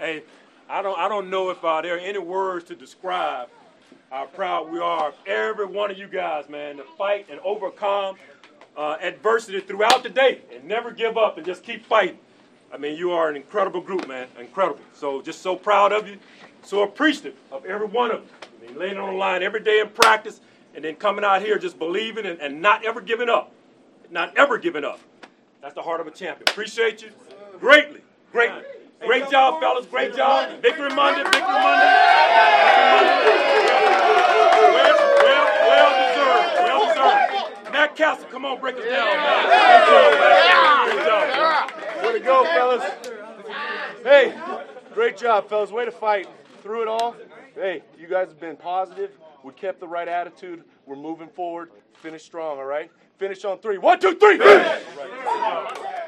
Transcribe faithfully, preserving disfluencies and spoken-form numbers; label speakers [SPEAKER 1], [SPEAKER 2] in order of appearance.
[SPEAKER 1] Hey, I don't I don't know if uh, there are any words to describe how proud we are of every one of you guys, man, to fight and overcome uh, adversity throughout the day and never give up and just keep fighting. I mean, you are an incredible group, man, incredible. So just so proud of you, so appreciative of every one of you. I mean, laying on the line every day in practice and then coming out here just believing and, and not ever giving up, not ever giving up. That's the heart of a champion. Appreciate you greatly, greatly. Great job, fellas. Great job. Victory Monday, Victory Monday. Well, well, well deserved. Well deserved. Matt Castle, come on, break us down, man. Good job, man. Good job.
[SPEAKER 2] Way to go, fellas. Hey, great job, fellas. Way to fight through it all. Hey, you guys have been positive. We kept the right attitude. We're moving forward. Finish strong, all right? Finish on three. One, two, three. Finish. All right.